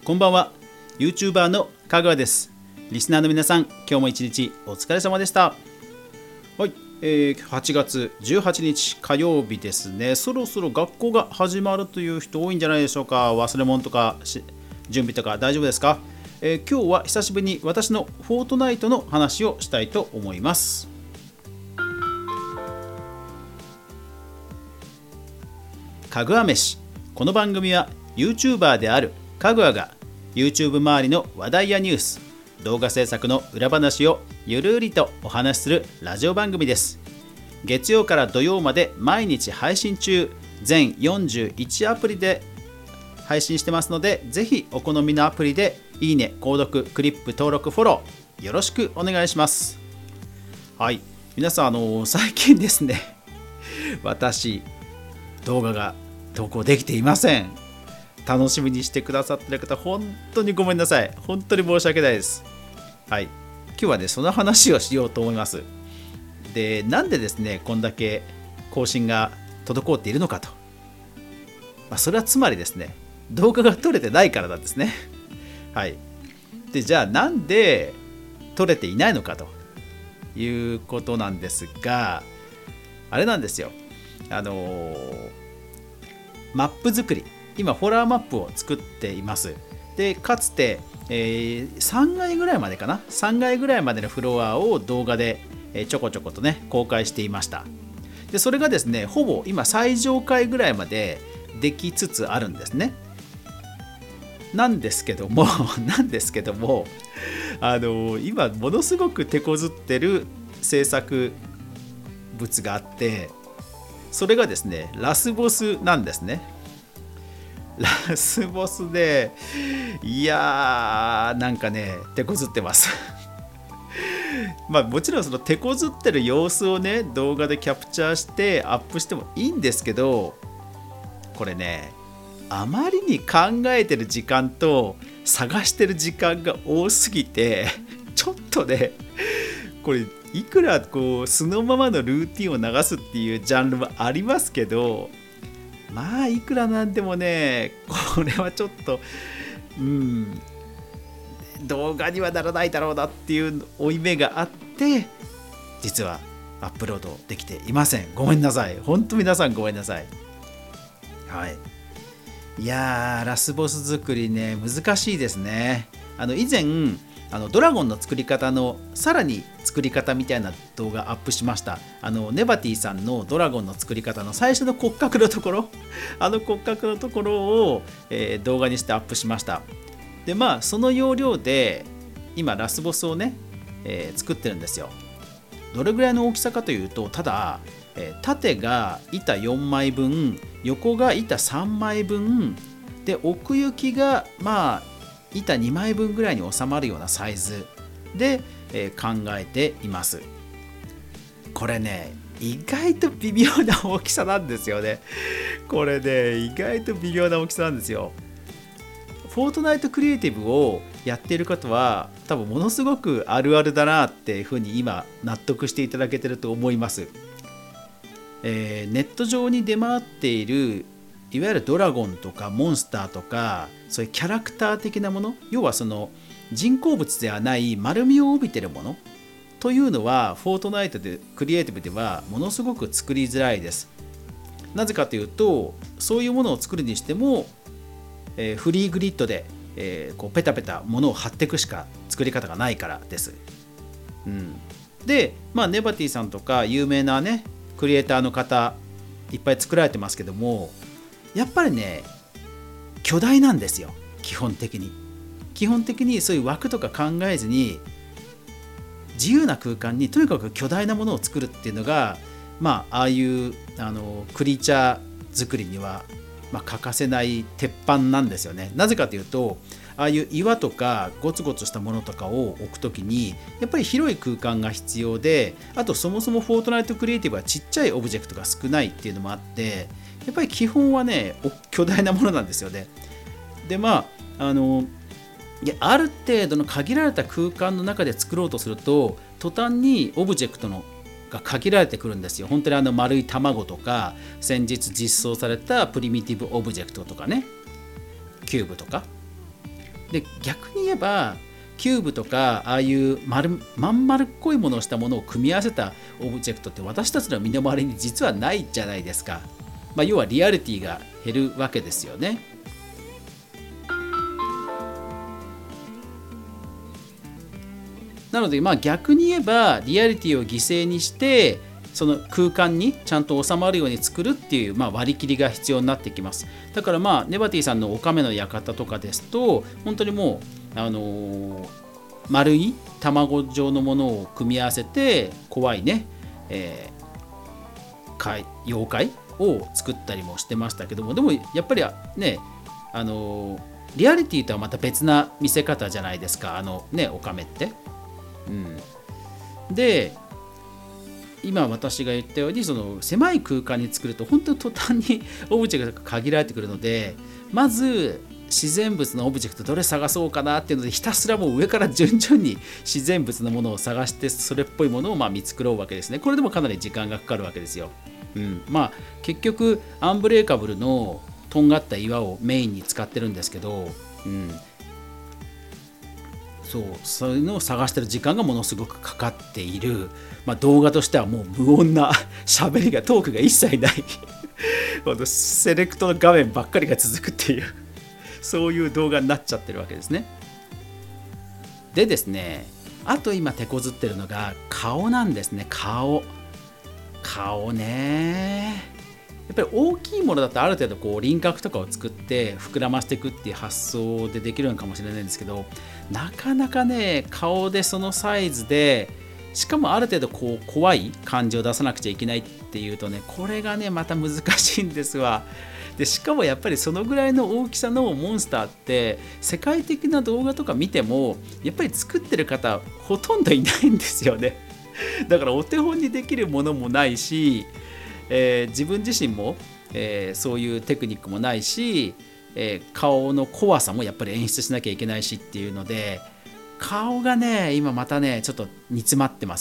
こんばんは。 YouTuber のかぐわです。リスナーの皆さん、今日も一日お疲れ様でした。はい、8月18日火曜日ですね。そろそろ学校が始まるという人多いんじゃないでしょうか。忘れ物とか準備とか大丈夫ですか？今日は久しぶりに私のフォートナイトの話をしたいと思います。かぐわ飯。この番組は YouTuber であるかぐわが YouTube 周りの話題やニュース、動画制作の裏話をゆるりとお話しするラジオ番組です。月曜から土曜まで毎日配信中、全41アプリで配信してますので、ぜひお好みのアプリでいいね、購読、クリップ登録、フォローよろしくお願いします。はい、皆さん最近ですね私動画が投稿できていません。楽しみにしてくださっている方、本当にごめんなさい。本当に申し訳ないです。はい、今日はね、その話をしようと思います。で、なんでですね、こんだけ更新が滞っているのかと。それはつまりですね、動画が撮れてないからなんですね。はい。で、じゃあなんで撮れていないのかということなんですが、あれなんですよ。マップ作り、今ホラーマップを作っています。で、かつて、3階ぐらいまでかな、3階ぐらいまでのフロアを動画で、ちょこちょことね公開していました。で、それがですね、ほぼ今最上階ぐらいまでできつつあるんですね。なんですけども今ものすごく手こずってる制作物があって、それがですね、ラスボスなんですね。ラスボスで、いやー、なんかね、手こずってますもちろんその手こずってる様子をね、動画でキャプチャーしてアップしてもいいんですけど、これね、あまりに考えてる時間と探してる時間が多すぎてちょっとね、これいくらこう素のままのルーティンを流すっていうジャンルもありますけど、いくらなんでもね、これはちょっと動画にはならないだろうなっていう負い目があって、実はアップロードできていません。ごめんなさい。本当皆さんごめんなさい。はい。いやー、ラスボス作りね、難しいですね。以前ドラゴンの作り方のさらに作り方みたいな動画アップしました。ネバティさんのドラゴンの作り方の最初の骨格のところ骨格のところを、動画にしてアップしました。で、その要領で今ラスボスをね、作ってるんですよ。どれぐらいの大きさかというと、ただ、縦が板4枚分、横が板3枚分で、奥行きが板2枚分ぐらいに収まるようなサイズで、考えています。これね、意外と微妙な大きさなんですよね。これね、意外と微妙な大きさなんですよ。フォートナイトクリエイティブをやっている方は多分ものすごくあるあるだなっていうふうに今納得していただけてると思います。ネット上に出回っているいわゆるドラゴンとかモンスターとか、そういうキャラクター的なもの、要はその人工物ではない丸みを帯びているものというのは、フォートナイトでクリエイティブではものすごく作りづらいです。なぜかというと、そういうものを作るにしても、フリーグリッドで、こうペタペタものを貼っていくしか作り方がないからです。で、ネバティさんとか有名なねクリエイターの方いっぱい作られてますけども、やっぱりね、巨大なんですよ。基本的にそういう枠とか考えずに、自由な空間にとにかく巨大なものを作るっていうのが、ああいうクリーチャー作りには、欠かせない鉄板なんですよね。なぜかというと、ああいう岩とかゴツゴツしたものとかを置くときにやっぱり広い空間が必要で、あとそもそもフォートナイトクリエイティブはちっちゃいオブジェクトが少ないっていうのもあって、やっぱり基本はね巨大なものなんですよね。で、ある程度の限られた空間の中で作ろうとすると、途端にオブジェクトのが限られてくるんですよ。本当に丸い卵とか、先日実装されたプリミティブオブジェクトとかね、キューブとか、 で逆に言えばキューブとかああいうまん丸っこいものをしたものを組み合わせたオブジェクトって私たちの身の回りに実はないじゃないですか。要はリアリティが減るわけですよね。なので逆に言えばリアリティを犠牲にしてその空間にちゃんと収まるように作るっていう、割り切りが必要になってきます。だからネバティさんのおかめの館とかですと本当にもう、丸い卵状のものを組み合わせて怖いね、妖怪を作ったりもしてましたけども、でもやっぱりねリアリティとはまた別な見せ方じゃないですか、おかめって。で今私が言ったようにその狭い空間に作ると本当に途端にオブジェクトが限られてくるので、まず自然物のオブジェクトどれ探そうかなっていうのでひたすらもう上から順々に自然物のものを探してそれっぽいものを見繕うわけですね。これでもかなり時間がかかるわけですよ。結局アンブレーカブルのとんがった岩をメインに使ってるんですけど、そういうのを探してる時間がものすごくかかっている、動画としてはもう無音な喋りがトークが一切ないセレクトの画面ばっかりが続くっていうそういう動画になっちゃってるわけですね。でですね、あと今手こずってるのが顔なんですね。顔ね、やっぱり大きいものだとある程度輪郭とかを作って膨らましていくっていう発想でできるのかもしれないんですけど、なかなかね顔でそのサイズでしかもある程度怖い感じを出さなくちゃいけないっていうとね、これがねまた難しいんですわ。でしかもやっぱりそのぐらいの大きさのモンスターって世界的な動画とか見てもやっぱり作ってる方ほとんどいないんですよね。だからお手本にできるものもないし、自分自身も、そういうテクニックもないし、顔の怖さもやっぱり演出しなきゃいけないしっていうので、顔がね今またねちょっと煮詰まってます。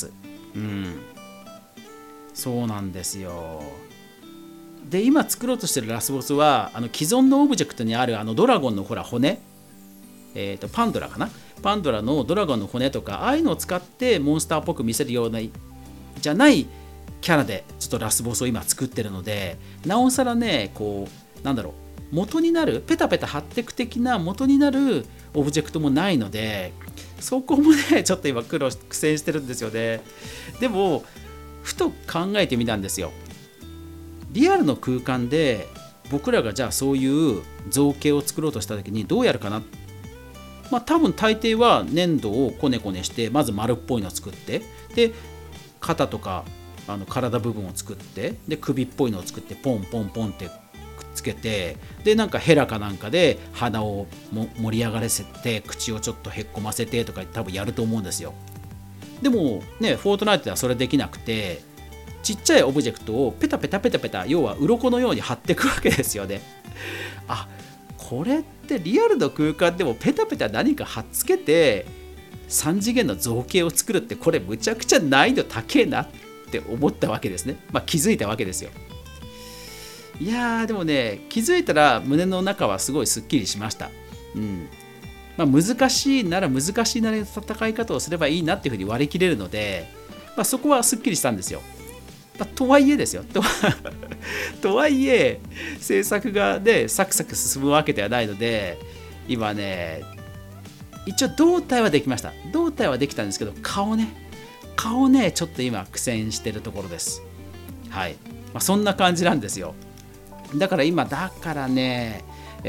そうなんですよ。で今作ろうとしてるラスボスは既存のオブジェクトにあるドラゴンの骨、パンドラかな、パンドラのドラゴンの骨とかああいうのを使ってモンスターっぽく見せるようなじゃないキャラでちょっとラスボスを今作ってるので、なおさらね元になるペタペタ貼ってく的な元になるオブジェクトもないので、そこもねちょっと今苦戦してるんですよね。でもふと考えてみたんですよ。リアルの空間で僕らがじゃあそういう造形を作ろうとした時にどうやるかな。多分大抵は粘土をこねこねしてまず丸っぽいのを作って、で肩とか体部分を作って、で首っぽいのを作ってポンポンポンってくっつけて、でヘラかなんかで鼻を盛り上がらせて口をちょっとへっこませてとか多分やると思うんですよ。でもねフォートナイトではそれできなくて、ちっちゃいオブジェクトをペタペタペタペタ要は鱗のように貼っていくわけですよね。これってリアルの空間でもペタペタ何か貼っつけて3次元の造形を作るってこれむちゃくちゃ難易度高えなって思ったわけですね。気づいたわけですよ。いやでもね気づいたら胸の中はすごいすっきりしました。難しいなら難しいなりの戦い方をすればいいなっていうふうに割り切れるので、そこはすっきりしたんですよ。とはいえですよとはいえ制作がねサクサク進むわけではないので、今ね一応胴体はできました。胴体はできたんですけど顔ねちょっと今苦戦してるところです。はい、そんな感じなんですよ。だからね、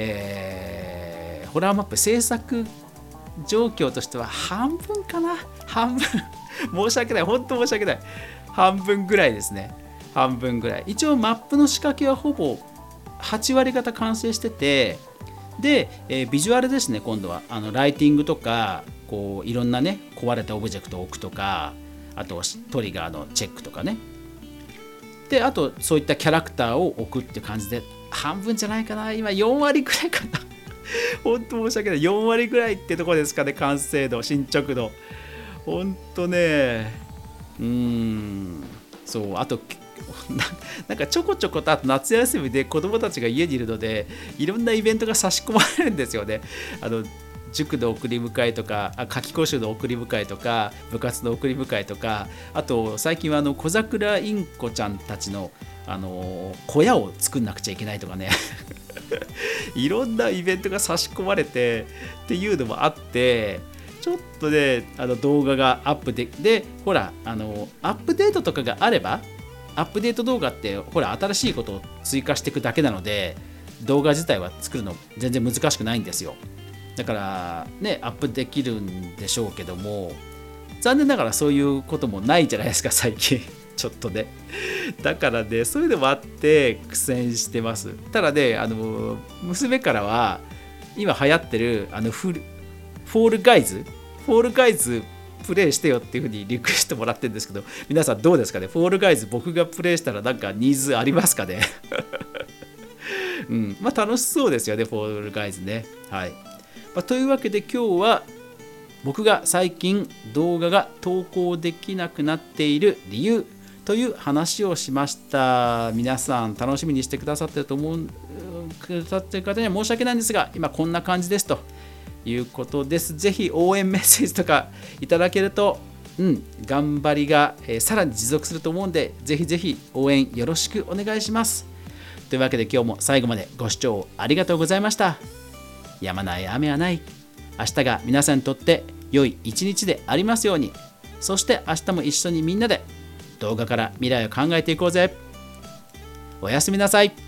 ホラーマップ制作状況としては半分かな、半分申し訳ない、本当申し訳ない、半分ぐらいですね。半分ぐらい。一応マップの仕掛けはほぼ8割方完成してて、で、ビジュアルですね。今度はライティングとかいろんなね壊れたオブジェクトを置くとか、あとトリガーのチェックとかね、であとそういったキャラクターを置くって感じで半分じゃないかな、今4割ぐらいかな本当申し訳ない、4割ぐらいってとこですかね。完成度、進捗度本当ね、そうあとなんかちょこちょことあと夏休みで子供たちが家にいるのでいろんなイベントが差し込まれるんですよね。 塾の送り迎えとか、夏期講習の送り迎えとか、部活の送り迎えとか、あと最近は小桜インコちゃんたちの、小屋を作んなくちゃいけないとかねいろんなイベントが差し込まれてっていうのもあって、ちょっとね動画がアップでほらアップデートとかがあれば、アップデート動画ってほら新しいことを追加していくだけなので、動画自体は作るの全然難しくないんですよ。だからねアップできるんでしょうけども、残念ながらそういうこともないじゃないですか最近ちょっとね。だからねそういうのもあって苦戦してます。ただね娘からは今流行ってるフォールガイズプレイしてよっていう風にリクエストもらってるんですけど、皆さんどうですかね。フォールガイズ僕がプレイしたらなんかニーズありますかねまあ楽しそうですよね、フォールガイズね。はい。というわけで今日は僕が最近動画が投稿できなくなっている理由という話をしました。皆さん楽しみにしてくださってると思うくださってる方には申し訳ないんですが、今こんな感じですということです。ぜひ応援メッセージとかいただけると、頑張りが、さらに持続すると思うんで、ぜひぜひ応援よろしくお願いします。というわけで今日も最後までご視聴ありがとうございました。やまない雨はない。明日が皆さんにとって良い一日でありますように。そして明日も一緒にみんなで動画から未来を考えていこうぜ。おやすみなさい。